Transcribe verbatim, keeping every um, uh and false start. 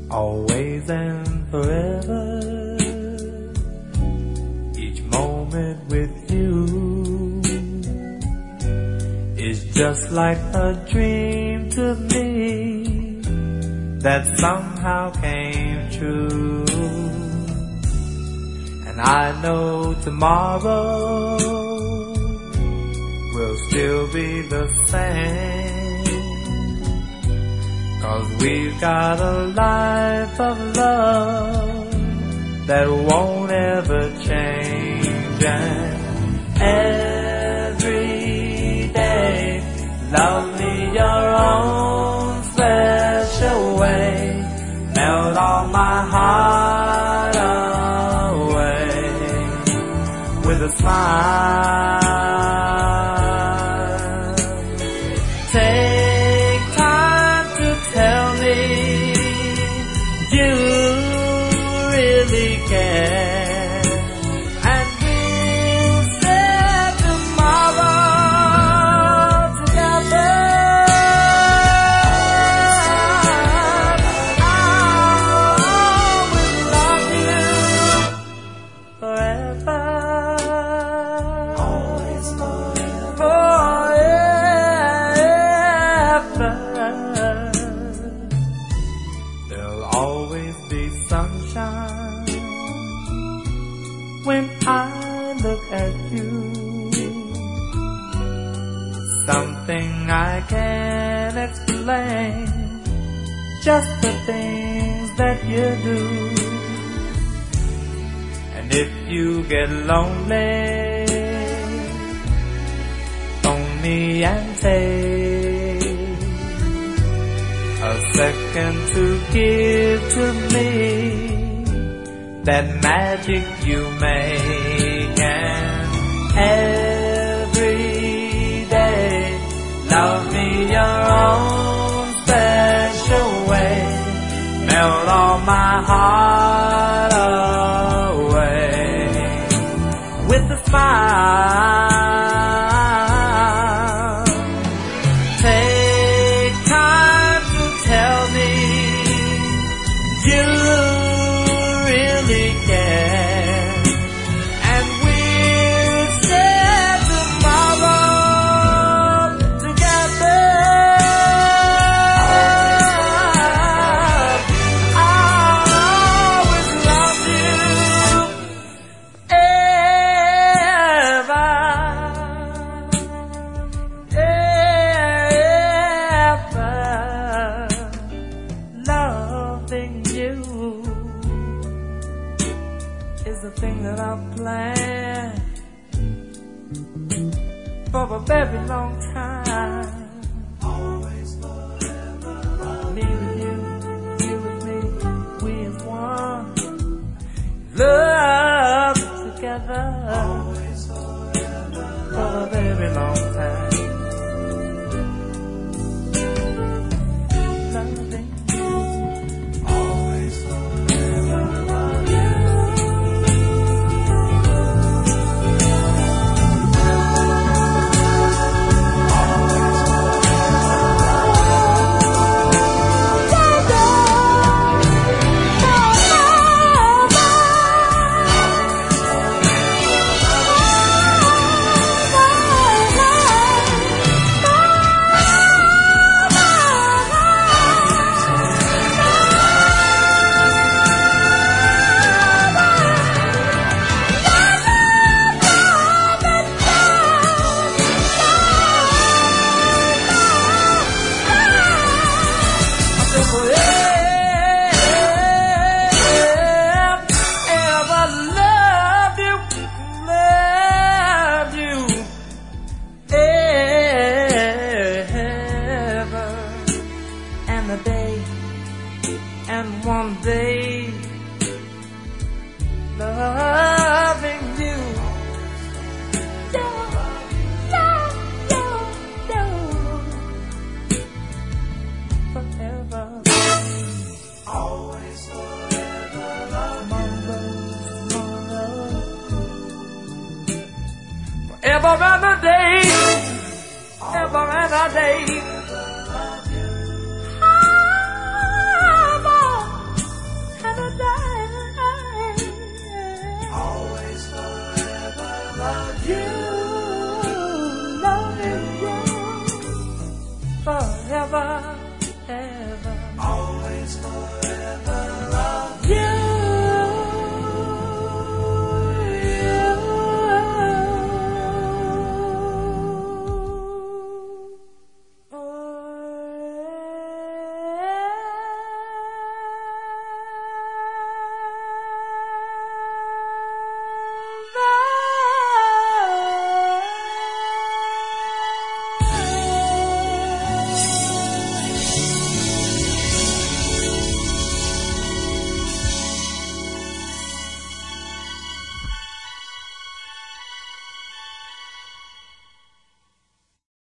always and forever. Each moment with you is just like a dream to me that somehow came true. And I know tomorrow will still be the same, 'cause we've got a life of love that won't ever change. And every day, love me your own special way, melt all my heart away with a smile. Take time to tell me you really care, and we'll share tomorrow together. I will love you forever, always forever, forever. There'll always be sunshine when I look at you. Something I can't explain, just the things that you do. And if you get lonely, phone me and take a second to give to me that magic you make. And every day, love me your own special way, melt all my heart away with a smile. Take time to tell me you really care, and we'll share tomorrow together. I'll always love you ever, ever. Loving you is the thing that I've planned for a very long time. Always forever, me with you, you with me, we as one. Love together. Always forever, for a very long time. Loving you, always forever, love you. And one day, loving you, yeah, yeah, yeah, yeah, forever, always forever, tomorrow, tomorrow, forever and a day, ever and a day.